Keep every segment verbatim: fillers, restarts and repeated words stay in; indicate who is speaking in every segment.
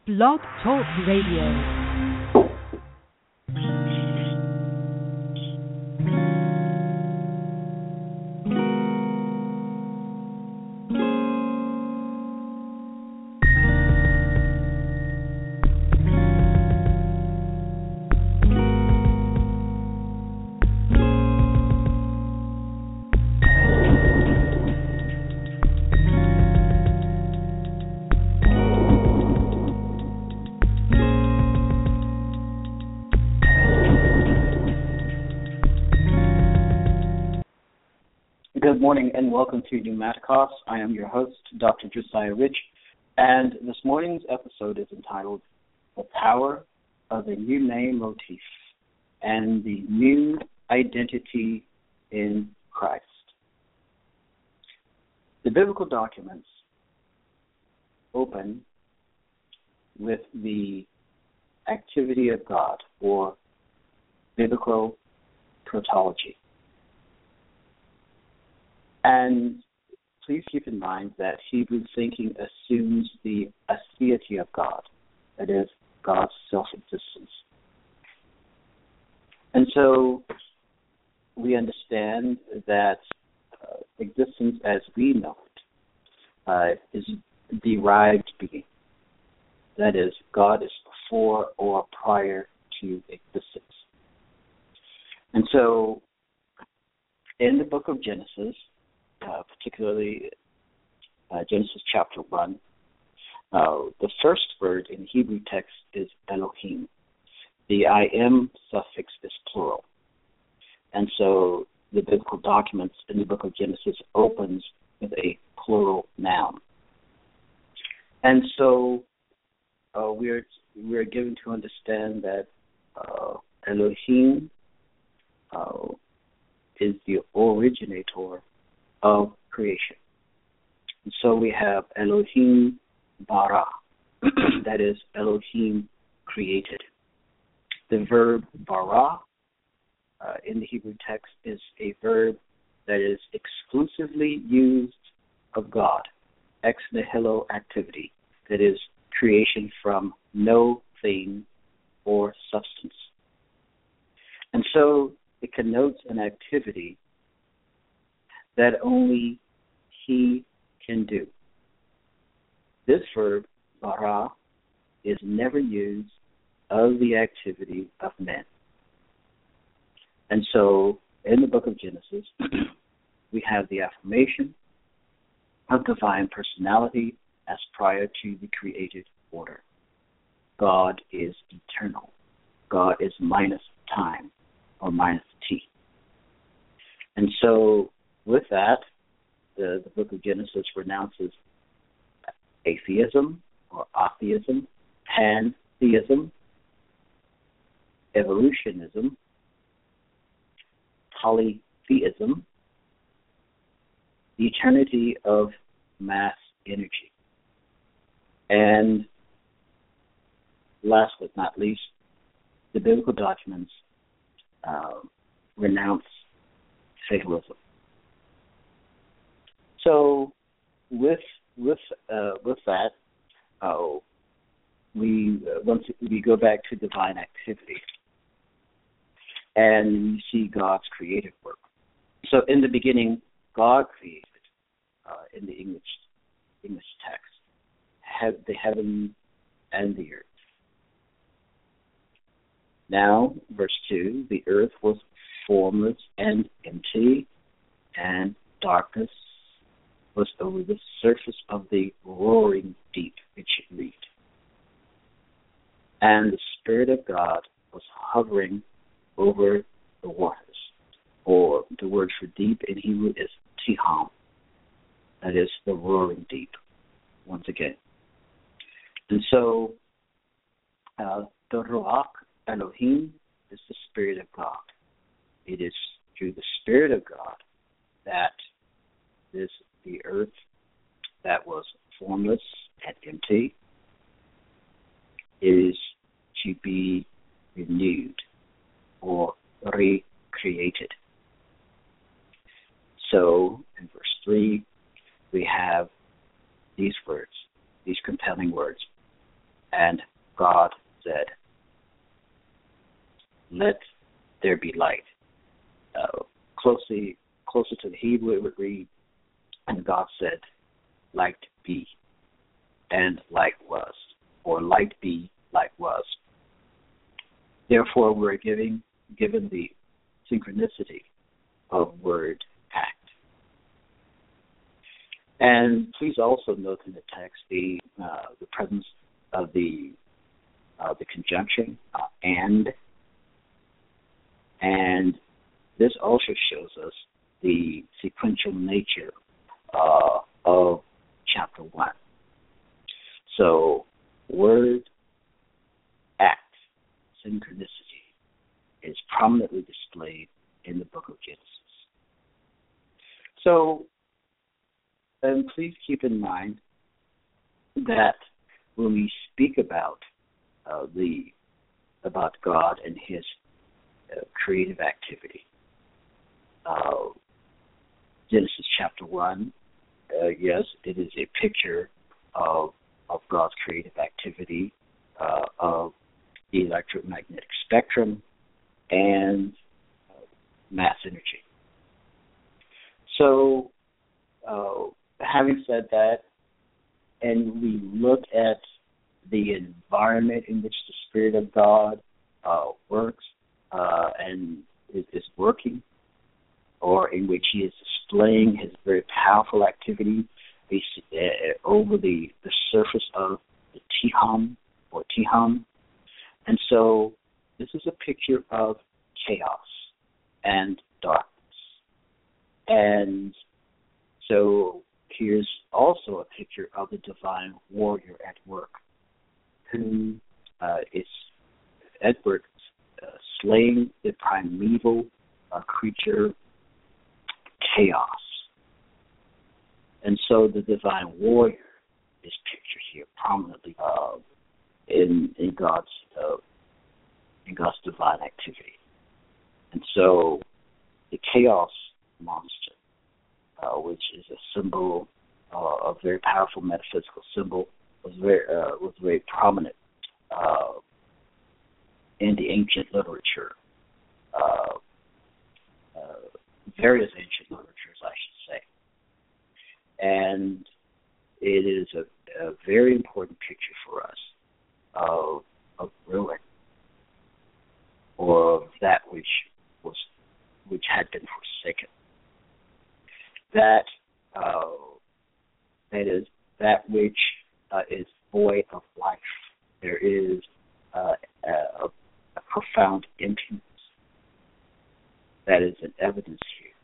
Speaker 1: Blog Talk Radio.
Speaker 2: Good morning and welcome to Pneumaticos. I am your host, Doctor Josiah Rich, and this morning's episode is entitled The Power of the New Name Motif and the New Identity in Christ. The biblical documents open with the activity of God, or biblical protology. And please keep in mind that Hebrew thinking assumes the aseity of God, that is, God's self-existence. And so we understand that uh, existence as we know it uh, is derived being. That is, God is before or prior to existence. And so in the book of Genesis, Uh, particularly uh, Genesis chapter one, uh, the first word in Hebrew text is Elohim. The I am suffix is plural. And so the biblical documents in the book of Genesis opens with a plural noun. And so uh, we're, we're given to understand that uh, Elohim uh, is the originator of creation. And so we have Elohim bara, that is, Elohim created. The verb bara uh, in the Hebrew text is a verb that is exclusively used of God, ex nihilo activity, that is, creation from no thing or substance. And so it connotes an activity that only he can do. This verb, bara, is never used of the activity of men. And so, in the book of Genesis, we have the affirmation of divine personality as prior to the created order. God is eternal. God is minus time, or minus t. And so, with that, the, the book of Genesis renounces atheism or atheism, pantheism, evolutionism, polytheism, the eternity of mass energy. And last but not least, the biblical documents uh, renounce fatalism. So, with with uh, with that, uh, we uh, once we go back to divine activity, and we see God's creative work. So, in the beginning, God created uh, in the English English text have the heaven and the earth. Now, verse two: the earth was formless and empty, and darkness was over the surface of the roaring deep, it should read. And the Spirit of God was hovering over the waters, or the word for deep in Hebrew is tiham, that is the roaring deep, once again. And so, uh, the Ruach Elohim is the Spirit of God. It is through the Spirit of God that this the earth that was formless and empty is to be renewed or recreated. So in verse three, we have these words, these compelling words. And God said, let there be light. Uh, closely, closer to the Hebrew, it would read, and God said, light be, and light was, or light be, light was. Therefore, we're giving, given the synchronicity of word act. And please also note in the text the uh, the presence of the uh, the conjunction uh, and, and this also shows us the sequential nature uh, of chapter one. So, word act, synchronicity, is prominently displayed in the book of Genesis. So, and please keep in mind that when we speak about uh, the about God and His uh, creative activity, uh, Genesis chapter one, uh, yes, it is a picture of of God's creative activity, uh, of the electromagnetic spectrum, and uh, mass energy. So, uh, having said that, and we look at the environment in which the Spirit of God uh, works uh, and is, is working, or in which He is displaying His very powerful activity uh, over the, the surface of the Tiham or Tiham. And so this is a picture of chaos and darkness. And so here's also a picture of the divine warrior at work, who uh, is at work uh, slaying the primeval uh, creature chaos. And so the divine warrior is pictured here prominently uh, in in God's uh, in God's divine activity. And so the chaos monster, Uh, which is a symbol, uh, a very powerful metaphysical symbol, was very uh, was very prominent uh, in the ancient literature, uh, uh, various ancient literatures, I should say, and it is a, a very important picture for us of of ruin, or of that which was which had been forsaken. That uh, that is that which uh, is void of life. There is uh, a, a profound emptiness that is in evidence here.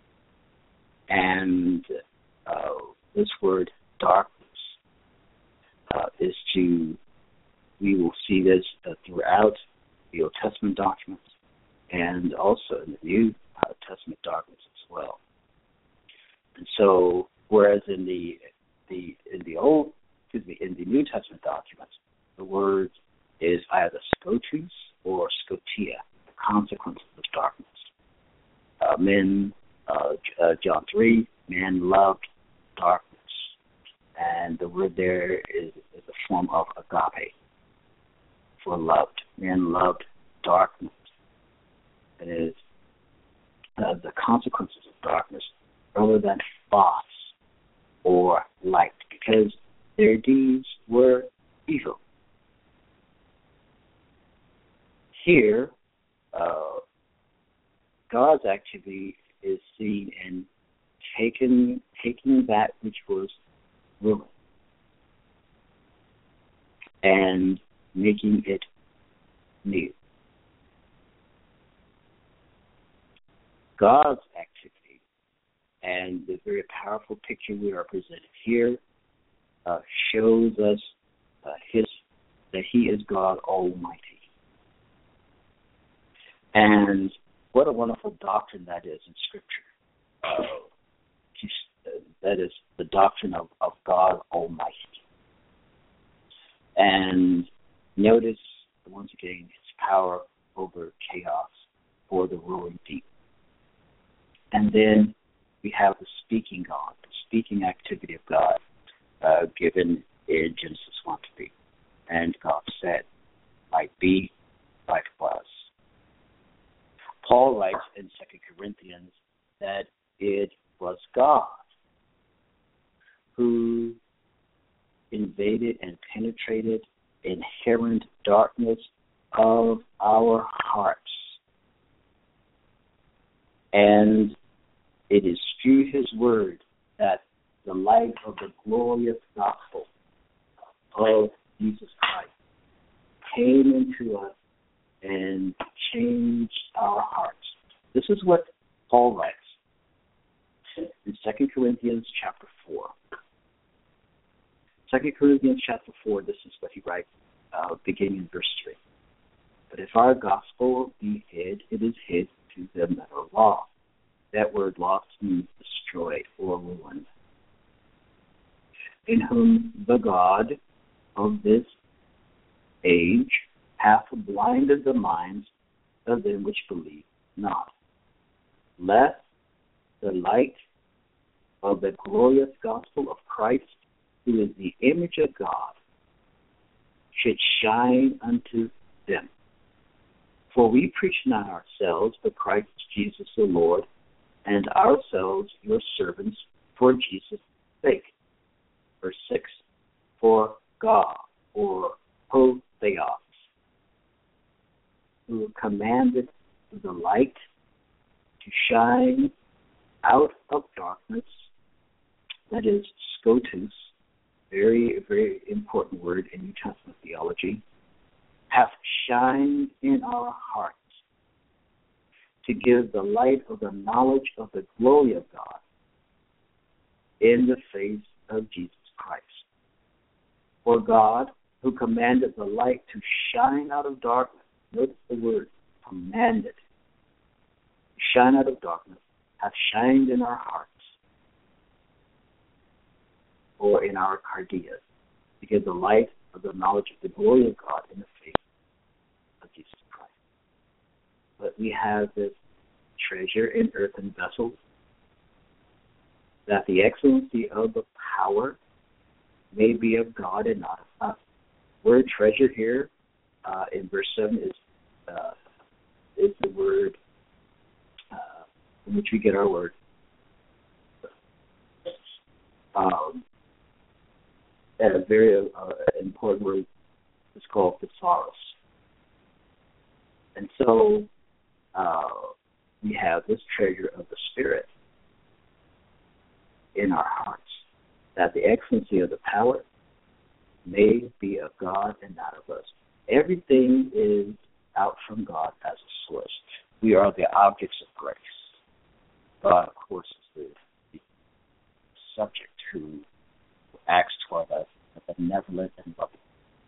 Speaker 2: And uh, this word darkness uh, is to, we will see this uh, throughout the Old Testament documents and also in the New uh, Testament documents as well. And so, whereas in the the in the old, excuse me, in the New Testament documents, the word is either scotus or scotia, the consequences of darkness. Uh, men, uh, uh, John three, men loved darkness, and the word there is, is a form of agape, for loved. Men loved darkness. It is uh, the consequences of darkness, rather than phos or light, because their deeds were evil. Here, uh, God's activity is seen in taking taking that which was ruined and making it new. God's activity, and the very powerful picture we are presented here, uh, shows us uh, his that He is God Almighty. And what a wonderful doctrine that is in Scripture. Uh, that is the doctrine of, of God Almighty. And notice, once again, His power over chaos for the ruling deep. And then we have the speaking God, the speaking activity of God, uh, given in Genesis one to three. and God said, might be, like was. Paul writes in Second Corinthians that it was God who invaded and penetrated inherent darkness of our hearts. And it is through his word that the light of the glorious gospel of Jesus Christ came into us and changed our hearts. This is what Paul writes in Second Corinthians chapter four. Second Corinthians chapter four, this is what he writes, uh, beginning in verse three. But if our gospel be hid, it is hid to them that are lost. That word lost means destroyed or ruined. In whom the God of this age hath blinded the minds of them which believe not, lest the light of the glorious gospel of Christ, who is the image of God, should shine unto them. For we preach not ourselves, but Christ Jesus the Lord, and ourselves your servants for Jesus' sake. Verse six, for God, or ho theos, who commanded the light to shine out of darkness, that is scotus, very, very important word in New Testament theology, hath shined in our hearts to give the light of the knowledge of the glory of God in the face of Jesus Christ. For God, who commanded the light to shine out of darkness, notice the word, commanded, to shine out of darkness, hath shined in our hearts, or in our cardias, to give the light of the knowledge of the glory of God in the face of Jesus Christ. But we have this treasure in earthen vessels, that the excellency of the power may be of God and not of us. Word treasure here uh, in verse seven is uh, is the word uh, from which we get our word. Um, and a very uh, important word is called thesaurus. And so uh, we have this treasure of the Spirit in our hearts, that the excellency of the power may be of God and not of us. Everything is out from God as a source. We are the objects of grace. God, of course, is the, the subject who acts toward us benevolent and loving.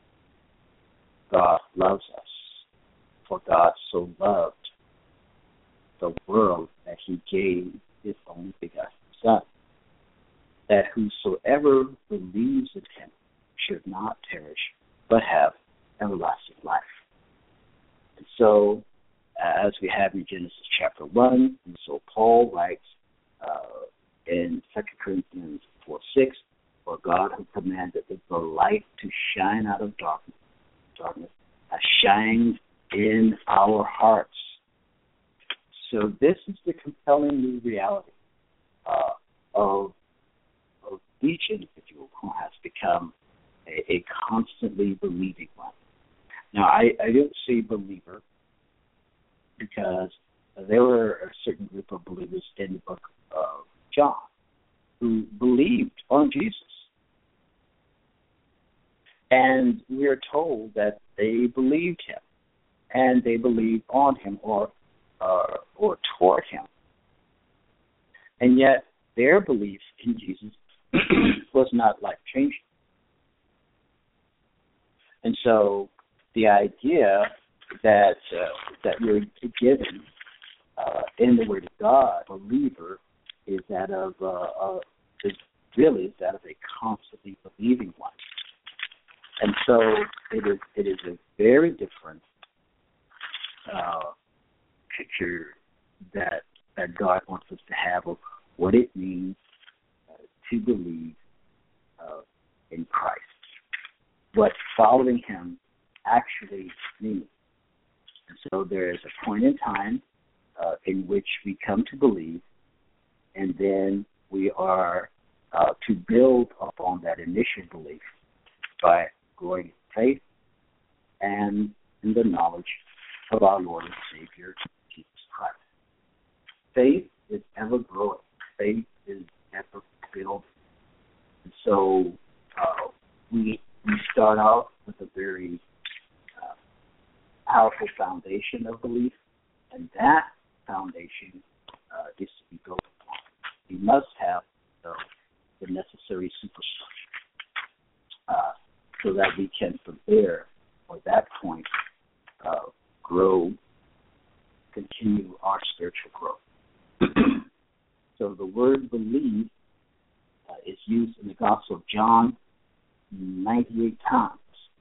Speaker 2: God loves us, for God so loved the world that he gave his only begotten Son, that whosoever believes in him should not perish, but have everlasting life. And so, as we have in Genesis chapter one, and so Paul writes uh, in Second Corinthians four six, for God who commanded the light to shine out of darkness, darkness has shined in our hearts. So this is the compelling new reality uh, of, of each individual who has become a, a constantly believing one. Now, I, I don't say believer because there were a certain group of believers in the book of John who believed on Jesus. And we are told that they believed him, and they believed on him or uh, or toward him. And yet their belief in Jesus was not life-changing. And so the idea that uh, that we're given uh, in the Word of God, believer, is that of uh, uh, is really is that of a constantly believing one. And so it is it is a very different uh, picture that that God wants us to have of what it means uh, to believe uh, in Christ. what following him actually means. And so there is a point in time uh, in which we come to believe, and then we are uh, to build upon that initial belief by growing in faith and in the knowledge of our Lord and Savior, Jesus Christ. Faith is ever growing. Faith is ever building. And so uh, we we start out with a very uh, powerful foundation of belief, and that foundation uh, is to be built upon. We must have uh, the necessary superstructure uh, so that we can, from there, or that point, uh, grow, continue our spiritual growth. So the word believe uh, is used in the Gospel of John ninety-eight times.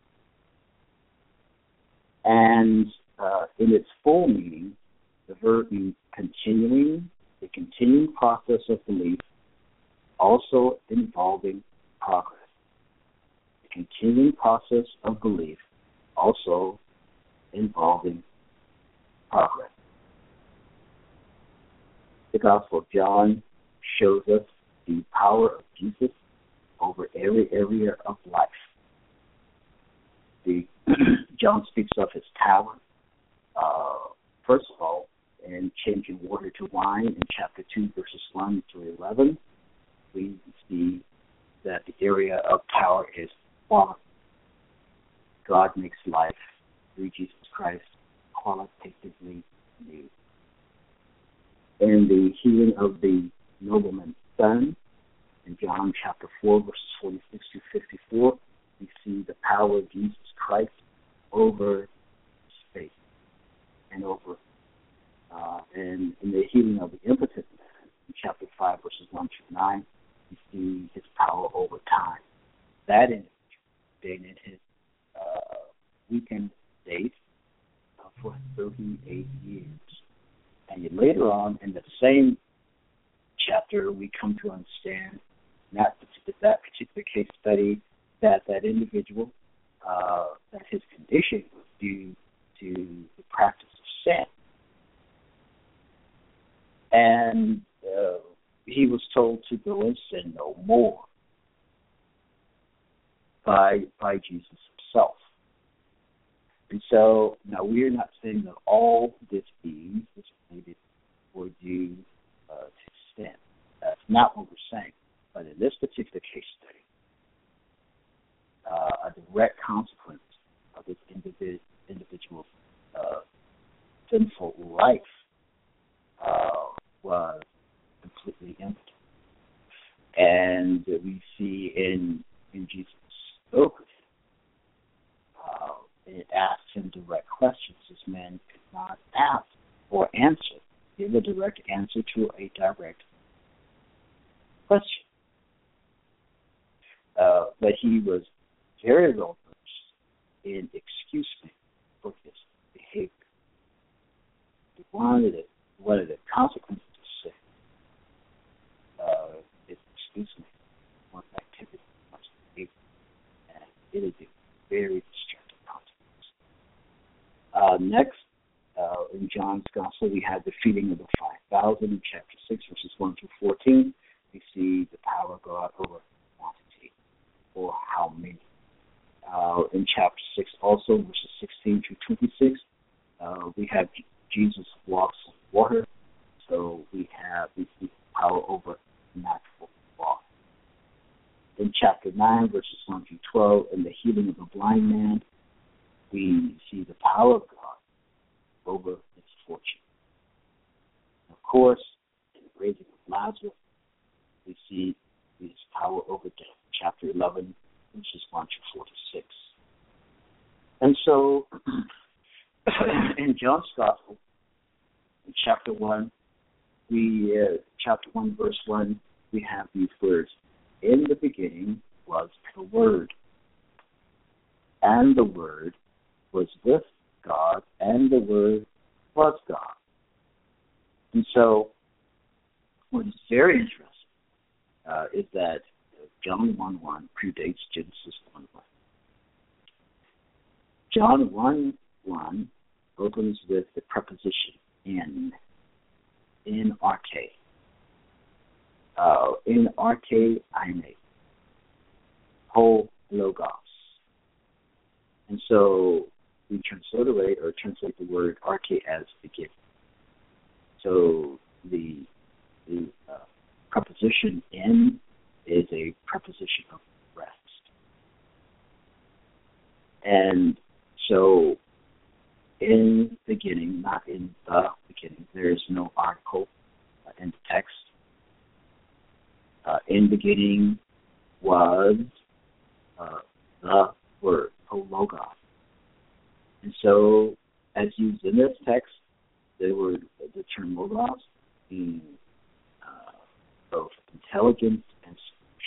Speaker 2: And uh, in its full meaning, the verb means continuing, the continuing process of belief, also involving progress. The continuing process of belief, also involving progress. The Gospel of John shows us the power of Jesus over every area of life. The John speaks of his power, uh, first of all, in changing water to wine in chapter two, verses one through eleven. We see that the area of power is quality. God makes life through Jesus Christ qualitatively new. In the healing of the nobleman's son, in John chapter four, verses forty-six to fifty-four, we see the power of Jesus Christ over space and over, uh, and in the healing of the impotent man, in chapter five, verses one through nine, we see his power over time. That individual stayed in his uh, weakened state uh, for thirty-eight years. And yet later on in the same chapter, we come to understand that that particular case study that that individual, uh, that his condition was due to the practice of sin. And uh, he was told to go and sin no more by by Jesus himself. And so now we're not saying that all disease is related or due uh, to sin. That's not what we're saying. But in this particular case study, uh, a direct consequence of this individ- individual's uh, sinful life uh, was completely empty. And we see in, in Jesus' spoke with him, uh, it asked him direct questions. This man could not ask or answer, give a direct answer to a direct question. Uh, but he was very well versed in excuse me for his behavior. One of the, one of the consequences of sin uh, is excuse me for activity, much behavior, and it is a very destructive consequence. Uh, next, uh, in John's Gospel, we have the feeding of the five thousand in chapter six, verses one through fourteen. We see the power of God over quantity, or how many. Uh, in chapter six also, verses sixteen through twenty-six, uh, we have J- Jesus walks on water. So we have we see power over natural law. In chapter nine, verses one through twelve, in the healing of the blind man, we see the power of God over his fortune. Of course, in the raising of Lazarus, we see his power over death. Chapter eleven, verses one through forty-six. And so, in John's Gospel, in chapter one, we uh, chapter one, verse one, we have these words: "In the beginning was the Word, and the Word was with God, and the Word was God." And so, what is very interesting uh, is that John one one predates Genesis one one. John one one opens with the preposition in, in arche. Uh, in arche eime, whole logos. And so we transliterate or translate the word arche as beginning. So the, the uh, preposition in is a preposition of rest. And so in beginning, not in the beginning, there is no article uh, in the text. Uh, in beginning was uh, the word, logos. And so, as used in this text, the word, the term logos means uh, both intelligence and speech.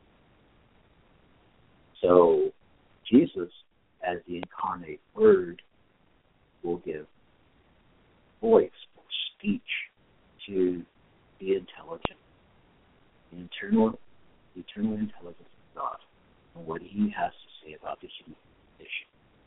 Speaker 2: So, Jesus, as the incarnate Word, will give voice or speech to the intelligent, the eternal, the eternal intelligence of God, and what He has to say about the human condition.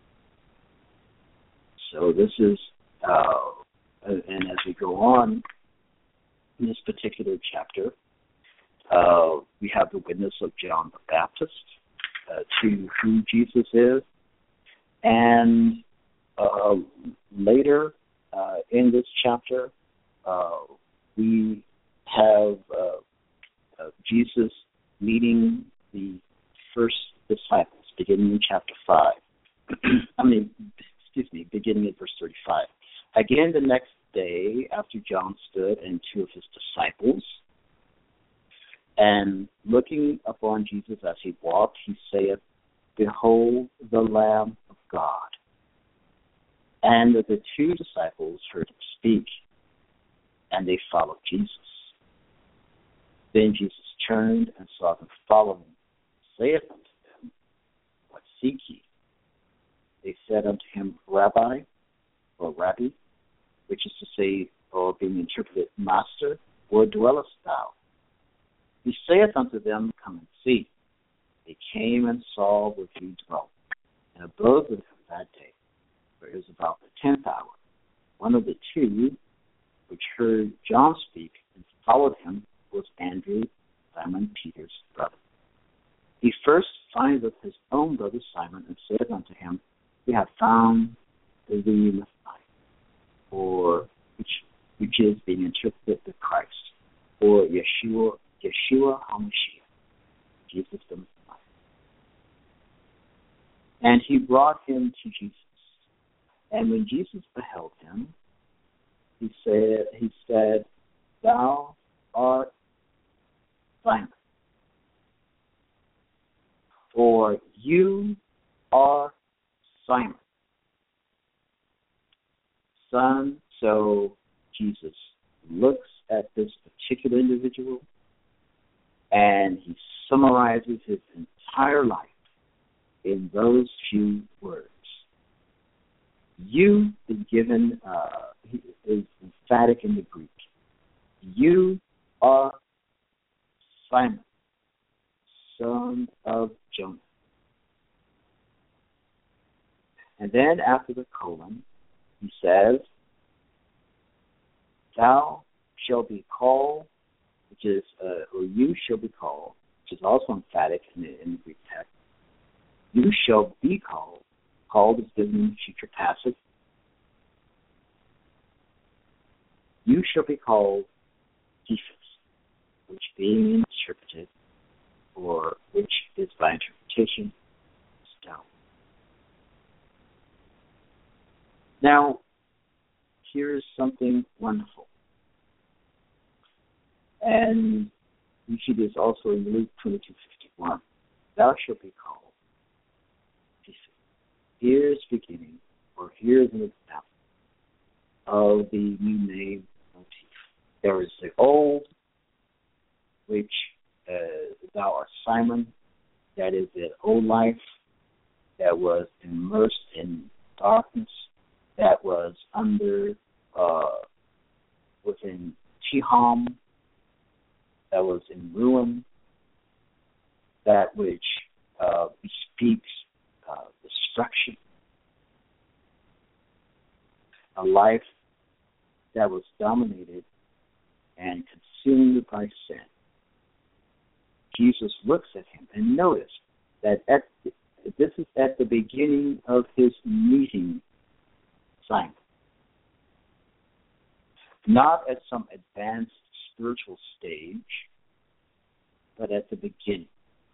Speaker 2: So this is, uh, and as we go on in this particular chapter, uh, we have the witness of John the Baptist uh, to who Jesus is, and uh, later uh, in this chapter, uh, we have uh, uh, Jesus meeting the first disciples, beginning in chapter five. I mean, excuse me, beginning in verse thirty-five. Again, the next day, after John stood and two of his disciples, and looking upon Jesus as he walked, he saith, Behold the Lamb of God. And the two disciples heard him speak, and they followed Jesus. Then Jesus turned and saw them following, saith unto them, What seek ye? They said unto him, Rabbi, or Rabbi, which is to say, or being interpreted, Master, where dwellest thou? He saith unto them, Come and see. They came and saw where he dwelt, and abode with him that day. For it was about the tenth hour. One of the two, which heard John speak and followed him, was Andrew, Simon Peter's brother. He first findeth his own brother Simon, and said unto him, We have found the Messiah, or which which is being interpreted the Christ, or Yeshua, Yeshua HaMashiach, Jesus the Messiah. And he brought him to Jesus. And when Jesus beheld him, he said, he said, Thou art Simon, for you are Simon, son. So Jesus looks at this particular individual and he summarizes his entire life in those few words. You is given, uh, is emphatic in the Greek. You are Simon, son of Jonah. And then after the colon, he says, Thou shalt be called, which is, uh, or you shall be called, which is also emphatic in the, in the Greek text. You shall be called. Called is given in future passive. You shall be called Cephas, which being interpreted, or which is by interpretation, stone. Now, here's something wonderful. And you see this also in Luke twenty-two fifty-one. Thou shalt be called Cephas. Here's beginning, or here's an example of the new name motif. There is the old, which uh, thou art Simon, that is the old life that was immersed in darkness, that was under, uh, within Chiham, that was in ruin, that which uh, bespeaks uh, destruction, a life that was dominated and consumed by sin. Jesus looks at him, and notice that at the, this is at the beginning of his meeting Simon. Not at some advanced spiritual stage, but at the beginning.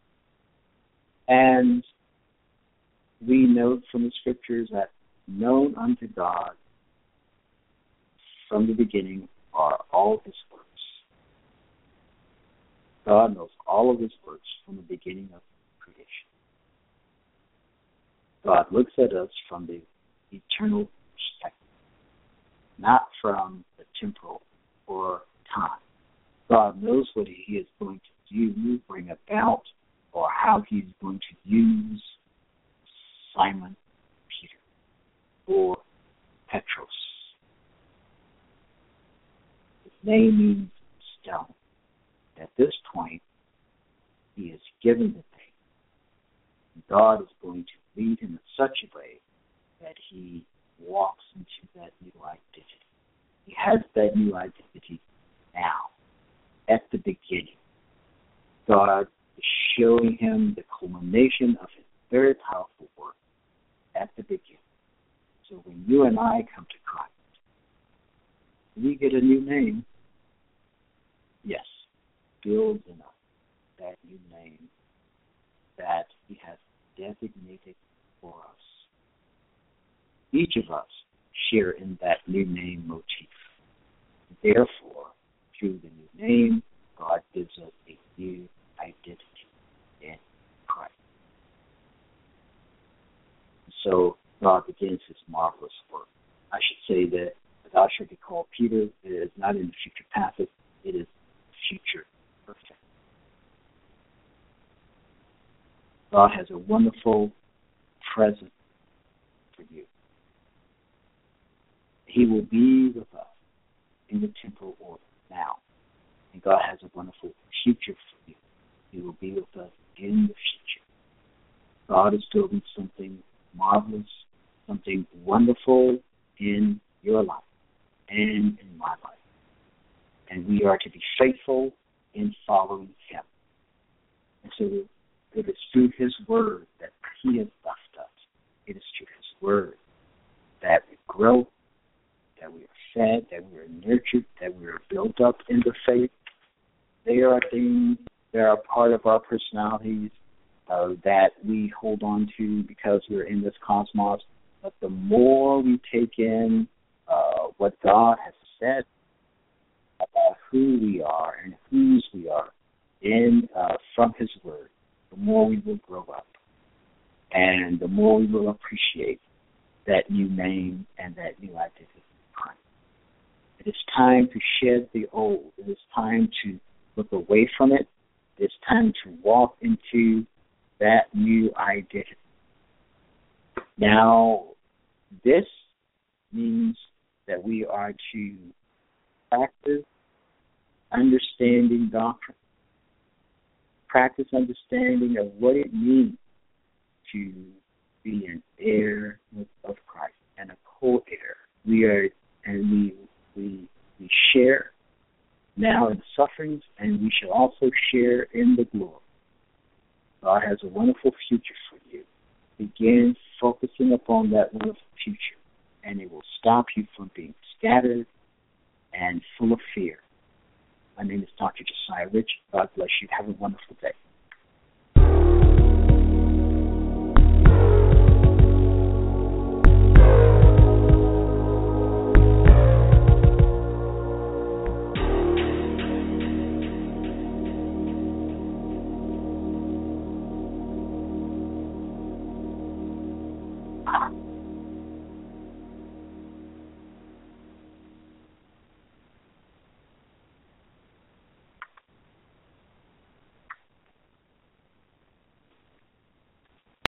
Speaker 2: And we note from the scriptures that known unto God from the beginning are all his works. God knows all of his works from the beginning of creation. God looks at us from the eternal perspective, not from the temporal or time. God knows what he is going to do, bring about, or how he's going to use Simon Peter or Petros. His name means stone. At this point, he is given the name. God is going to lead him in such a way that he walks into that new identity. He has that new identity now, at the beginning. God is showing him the culmination of his very powerful work at the beginning. So when you and I come to Christ, we get a new name. Yes, builds in us that new name that he has designated for us. Each of us share in that new name motif. Therefore, through the new name, God gives us a new identity in Christ. So God begins his marvelous work. I should say that thou shalt be called Peter. It is not in the future passive, it is future perfect. God has a wonderful present for you. He will be with us in the temporal order now. And God has a wonderful future for you. He will be with us in the future. God is building something marvelous, something wonderful in your life and in my life. And we are to be faithful in following him. And so it is through his word that he has left us. It is through his word that we grow, that we are fed, that we are nurtured, that we are built up in the faith. They are things that are part of our personalities uh, that we hold on to because we're in this cosmos. But the more we take in uh, what God has said about who we are and whose we are in uh, from his word, the more we will grow up. And the more we will appreciate that new name and that new identity. It is time to shed the old. It is time to look away from it. It is time to walk into that new identity. Now, this means that we are to practice understanding doctrine, practice understanding of what it means to be an heir of Christ and a co-heir. We are, and we We, we share now in the sufferings, and we shall also share in the glory. God has a wonderful future for you. Begin focusing upon that wonderful future, and it will stop you from being scattered and full of fear. My name is Doctor Josiah Rich. God bless you. Have a wonderful day.